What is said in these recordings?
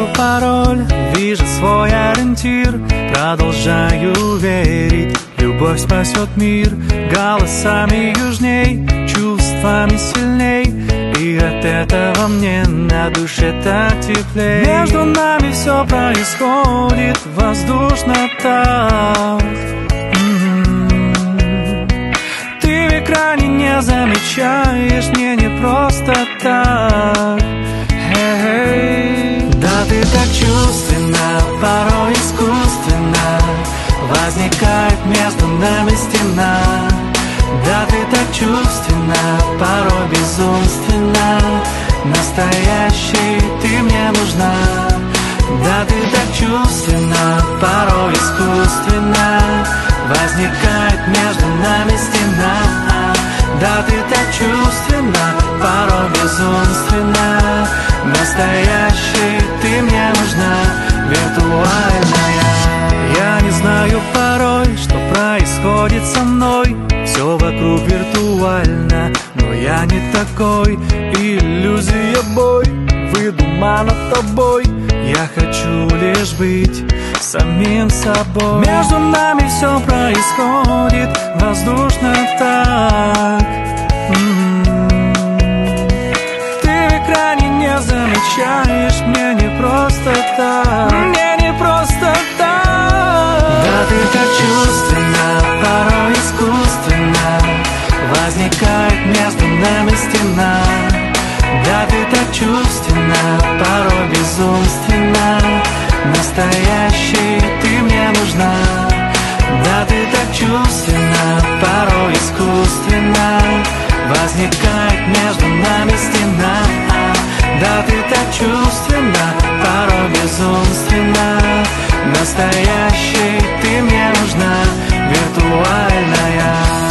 знаю пароль, вижу свой ориентир. Продолжаю верить, любовь спасет мир. Голосами южней, чувствами сильней, и от этого мне на душе так теплей. Между нами все происходит воздушно так. Ты в экране не замечаешь, мне не просто так. Да ты так чувственно, порой искусственно, возникает между нами стена. Да ты так чувственно, порой безумственно, настоящей ты мне нужна. Да ты так чувственно, порой искусственно, возникает между нами стена. Да ты так чувственно, порой безумственно, настоящей ты мне нужна, виртуальная. Я не знаю порой, что происходит со мной. Все вокруг виртуально, но я не такой. Иллюзия бой, выдумана тобой. Я хочу лишь быть самим собой. Между нами все происходит воздушно так. Ты в экране не замечаешь, мне не просто так. Мне не просто так. Да ты так чувственно, порой искусственно, возникает между нами стена. Да ты так чувственно, порой безумственно, настоящей ты мне нужна. Да ты так чувственно, порой искусственно, возникает между нами стена. Да ты так чувственно, порой безумственно, настоящей ты мне нужна, виртуальная.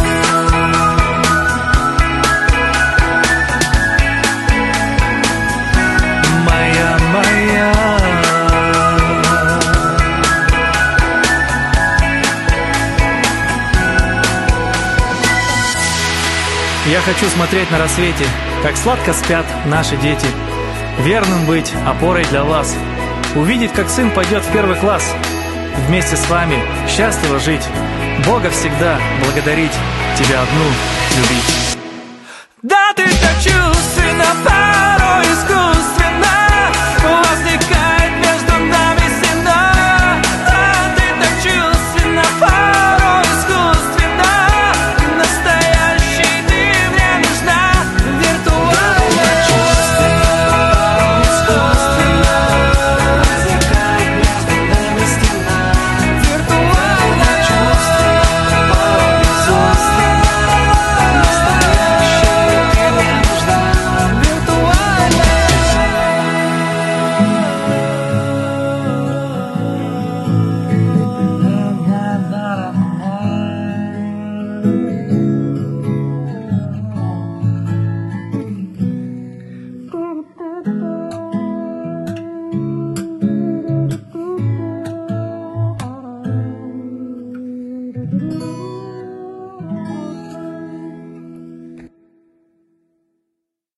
Я хочу смотреть на рассвете, как сладко спят наши дети. Верным быть опорой для вас. Увидеть, как сын пойдет в первый класс. Вместе с вами счастливо жить. Бога всегда благодарить. Тебя одну любить. Да ты так чувственно, порой искусственно,